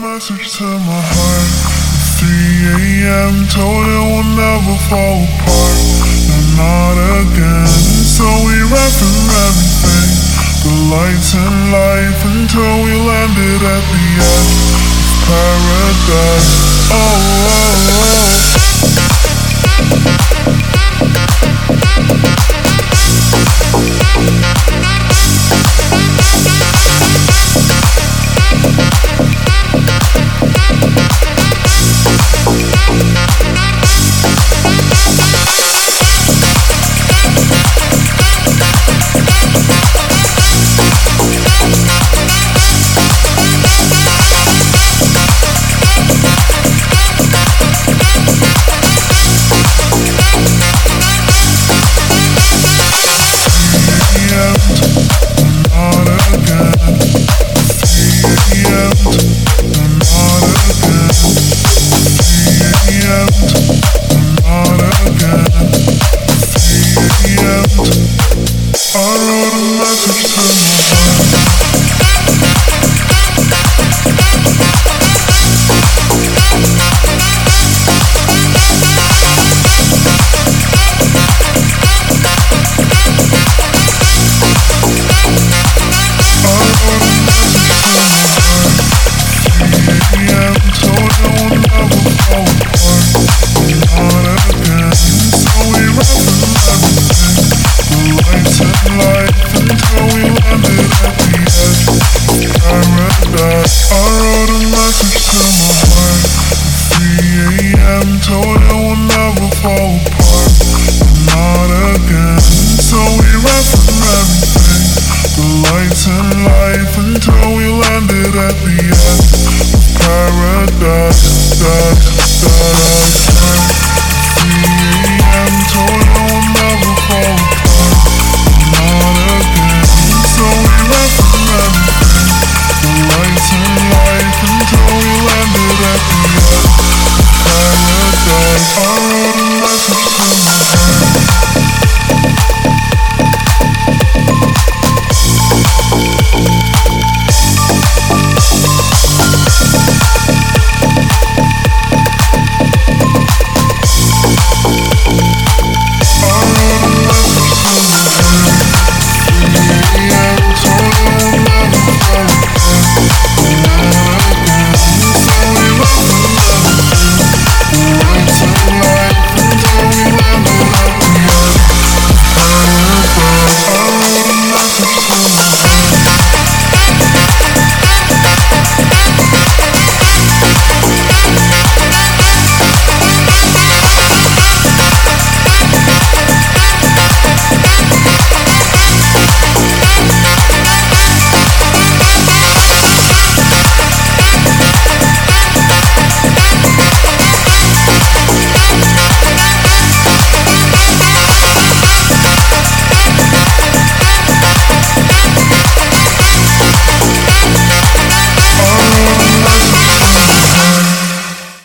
message to my heart at 3 a.m. Told it we'll never fall apart, no, not again. So we ran from everything, the lights in life, until we landed at the edge of paradise. Oh, oh, oh. Told it we'll never fall apart, not again. So we ran from everything, the lights in life, until we landed at the edge of paradise. 3 a.m. Told it we'll never fall apart, not again. So we ran from everything, the lights in life, until we landed at the edge of paradise.